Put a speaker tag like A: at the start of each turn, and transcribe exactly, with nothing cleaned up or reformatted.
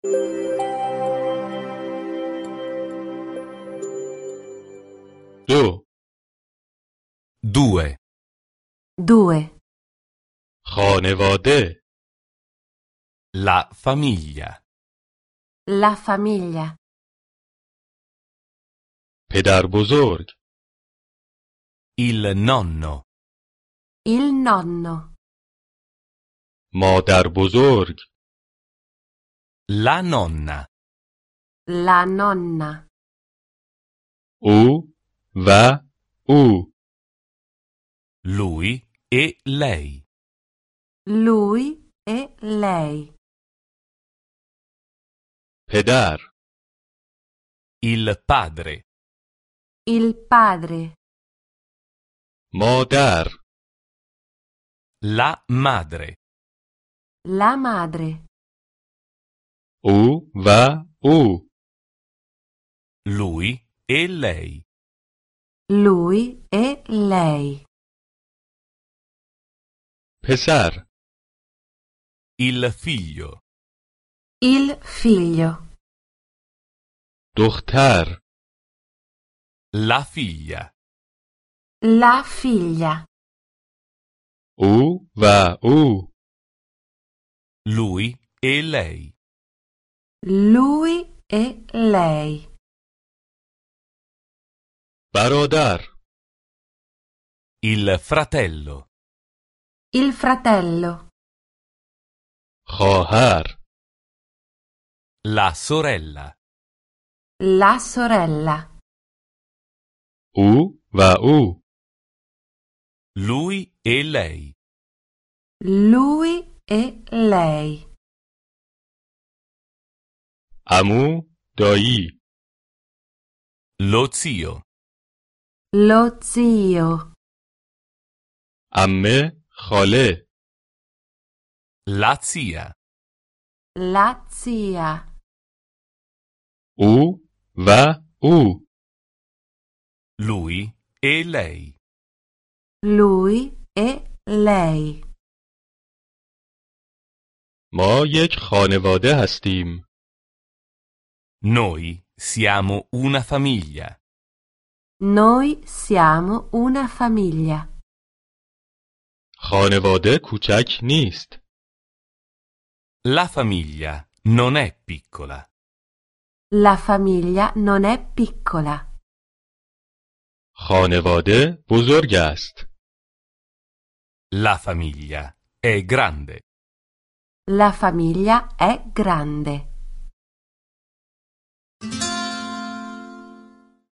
A: دو.
B: Due.
C: Due.
A: خانواده.
B: La famiglia.
C: La famiglia.
A: پدر بزرگ.
B: Il nonno.
C: Il nonno.
A: مادر بزرگ.
B: La nonna.
C: La nonna.
A: او و او.
B: Lui e lei.
C: Lui e lei.
A: پدر.
B: Il padre.
C: Il padre.
A: مادر.
B: La madre.
C: La madre.
A: او و او.
B: Lui e lei.
C: Lui e lei.
A: پسر.
B: Il figlio.
C: Il figlio.
A: دختر.
B: La figlia.
C: La figlia.
A: او و او.
B: Lui e lei.
C: Lui e lei.
A: برادر.
B: Il fratello.
C: Il fratello.
A: خواهر.
B: La sorella.
C: La sorella.
A: او و او.
B: Lui e lei.
C: Lui e lei.
A: عمو. دایی.
B: Lo zio.
C: Lo zio.
A: عمه. خاله.
B: La zia.
C: La zia.
A: او و او.
B: Lui e lei.
C: Lui e lei.
A: ما یک خانواده هستیم.
B: Noi siamo una famiglia.
C: Noi siamo una famiglia.
A: خانواده کوچک نیست.
B: La famiglia non è piccola.
C: La famiglia non è piccola.
A: خانواده بزرگ است.
B: La famiglia è grande.
C: La famiglia è grande.